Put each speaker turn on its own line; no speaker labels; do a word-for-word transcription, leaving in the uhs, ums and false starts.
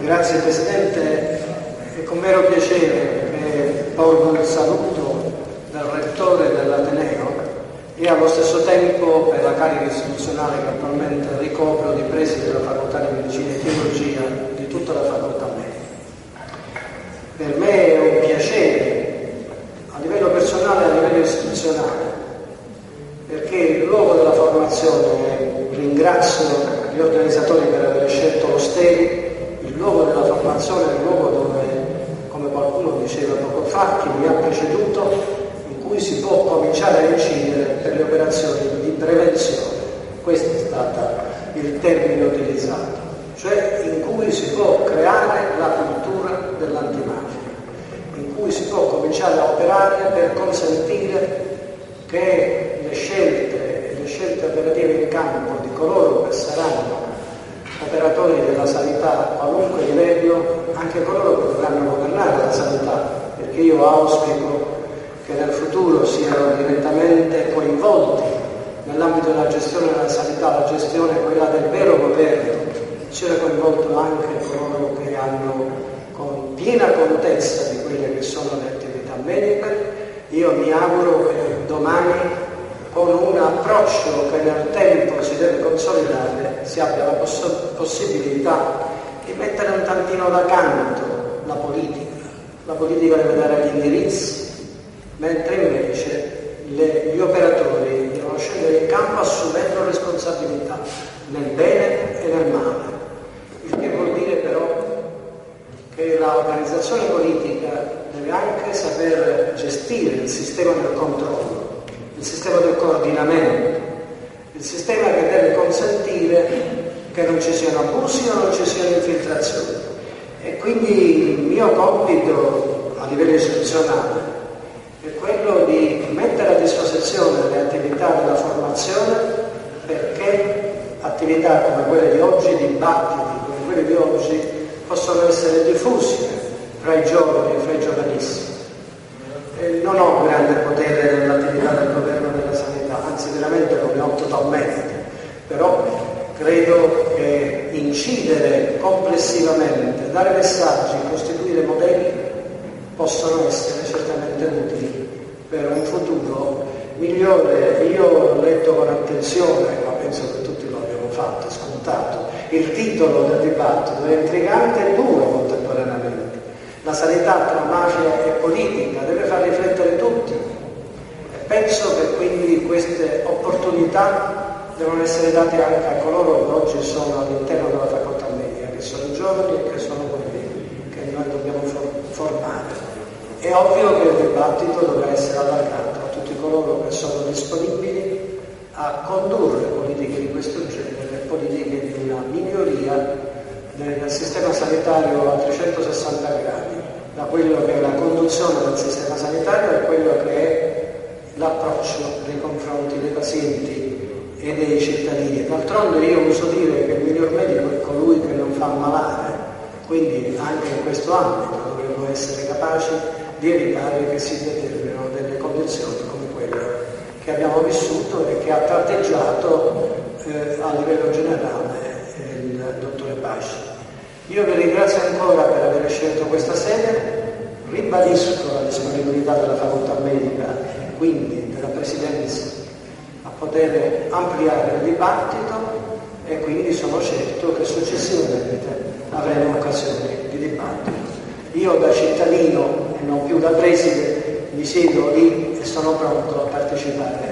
Grazie Presidente, è con vero piacere che porgo il saluto del Rettore dell'Ateneo e allo stesso tempo, per la carica istituzionale che attualmente ricopro, di Preside della Facoltà di Medicina e Chirurgia di tutta la Facoltà Medica. Per me è un piacere a livello personale e a livello istituzionale, perché il luogo della formazione, ringrazio gli organizzatori per aver scelto lo Steli, il luogo della formazione è il luogo dove, come qualcuno diceva poco fa, chi mi ha preceduto, in cui si può cominciare a incidere per le operazioni di prevenzione. Questo è stato il termine utilizzato, cioè in cui si può creare la cultura dell'antimafia, in cui si può cominciare a operare per consentire che le scelte, le scelte operative in campo di coloro che saranno operatori della sanità a qualunque livello, anche coloro che dovranno governare la sanità, perché io auspico che nel futuro siano direttamente coinvolti nell'ambito della gestione della sanità, la gestione quella del vero governo, sia coinvolto anche coloro che hanno con piena contezza di quelle che sono le attività mediche. Io mi auguro che domani, con un approccio che nel tempo si deve consolidare, si abbia la poss- possibilità di mettere un tantino da canto la politica. La politica deve dare gli indirizzi, mentre invece le, gli operatori devono scendere in campo assumendo responsabilità nel bene e nel male. Il che vuol dire però che l'organizzazione politica deve anche saper gestire il sistema del controllo, il sistema del coordinamento, il sistema che deve consentire che non ci siano abusi o non ci siano infiltrazioni. E quindi il mio compito a livello istituzionale è quello di mettere a disposizione le attività della formazione, perché attività come quelle di oggi, dibattiti come quelli di oggi, possono essere diffusi fra i giovani e fra i giovanissimi. Eh, non ho grande potere nell'attività del governo della sanità, anzi veramente non ne ho totalmente, però credo che incidere complessivamente, dare messaggi, costituire modelli possono essere certamente utili per un futuro migliore. Io ho letto con attenzione, ma penso che tutti lo abbiamo fatto, scontato, il titolo del dibattito è intrigante e duro contemporaneamente. La sanità tra mafia e politica deve far riflettere tutti e penso che quindi queste opportunità devono essere date anche a coloro che oggi sono all'interno della facoltà medica, che sono i giovani e che sono quelli che noi dobbiamo formare. È ovvio che il dibattito dovrà essere allargato a tutti coloro che sono disponibili a condurre politiche di questo genere, politiche di una miglioria del sistema sanitario a trecentosessanta gradi, da quello che è la conduzione del sistema sanitario a quello che è l'approccio nei confronti dei pazienti e dei cittadini. D'altronde io uso dire che il miglior medico è colui che non fa ammalare, quindi anche in questo ambito dovremmo essere capaci di evitare che si determinino delle condizioni come quelle che abbiamo vissuto e che ha tratteggiato eh, a livello generale il dottore Basci. Io vi ringrazio ancora per aver scelto questa sede, ribadisco la disponibilità della facoltà medica e quindi della Presidenza a poter ampliare il dibattito e quindi sono certo che successivamente avremo occasioni di dibattito. Io da cittadino e non più da preside mi siedo lì e sono pronto a partecipare